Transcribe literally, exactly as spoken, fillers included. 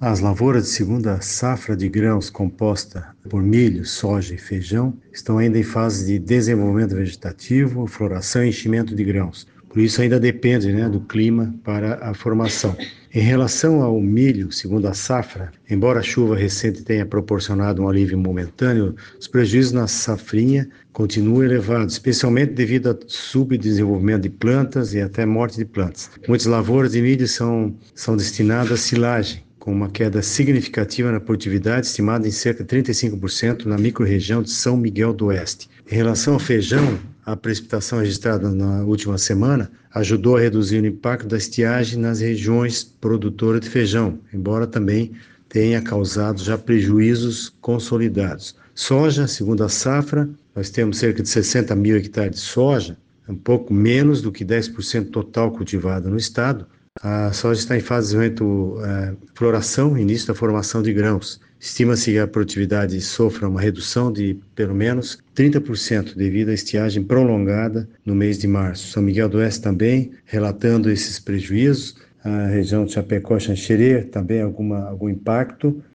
As lavouras de segunda safra de grãos composta por milho, soja e feijão estão ainda em fase de desenvolvimento vegetativo, floração e enchimento de grãos. Por isso ainda depende, né, do clima para a formação. Em relação ao milho, segundo a safra, embora a chuva recente tenha proporcionado um alívio momentâneo, os prejuízos na safrinha continuam elevados, especialmente devido ao subdesenvolvimento de plantas e até morte de plantas. Muitas lavouras de milho são, são destinadas à silagem, com uma queda significativa na produtividade, estimada em cerca de trinta e cinco por cento na microrregião de São Miguel do Oeste. Em relação ao feijão, a precipitação registrada na última semana ajudou a reduzir o impacto da estiagem nas regiões produtoras de feijão, embora também tenha causado já prejuízos consolidados. Soja, segundo a safra, nós temos cerca de sessenta mil hectares de soja, um pouco menos do que dez por cento total cultivada no estado. A soja está em fase de desenvolvimento, é, floração, início da formação de grãos. Estima-se que a produtividade sofra uma redução de pelo menos trinta por cento devido à estiagem prolongada no mês de março. São Miguel do Oeste também, relatando esses prejuízos. A região de Chapecó, Xanxerê, também alguma, algum impacto.